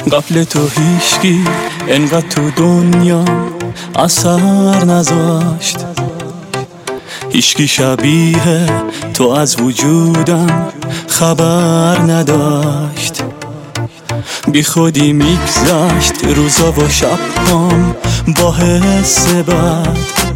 قبل تو هیچکی انقدر تو دنیا اثر نذاشت، هیچکی شبیه تو از وجودم خبر نداشت. بی خودی میگذشت روزا و شبام با حس بد،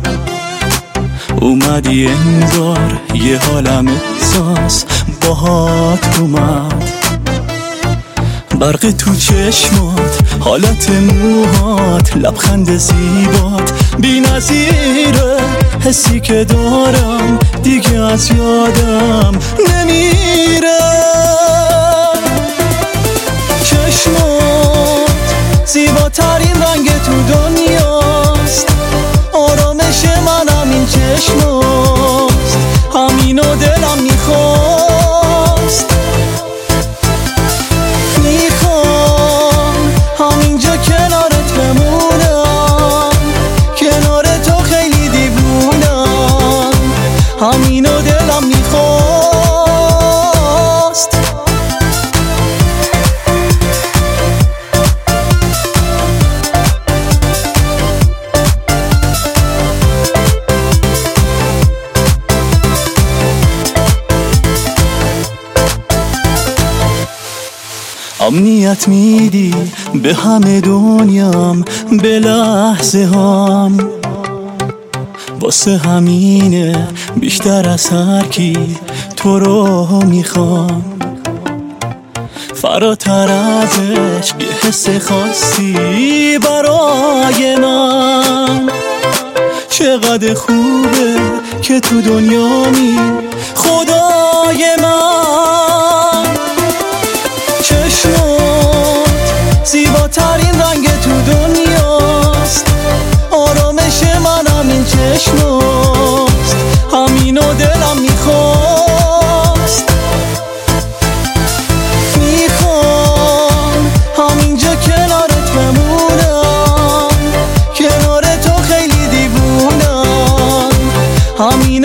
اومدی انگار یه حالم احساس باهات اومد. برق تو چشمات، حالت موهات، لبخند زیبات بی نظیره. حسی که دارم دیگه از یادم نمیره. چشمات زیباترین رنگ تو دنیاست، آرامش من همین چشماست، همینو دلم میخواست. همینجا کنارت بمونم، کنار تو خیلی دیوونم، همینو دلم میخواست. امنیت میدی به همه دنیام، به لحظه هام، واسه همینه بیشتر از هر کی تو رو میخوام. فراتر از عشق یه حس خاصی برای من، چقدر خوبه که تو دنیامی خدای من. چشمات زیباترین رنگ تو دنیاست، آرامش من همین چشماست، همینو دلم میخواست. میخوام همینجا کنارت بمونم، کنار تو خیلی دیوونم، همین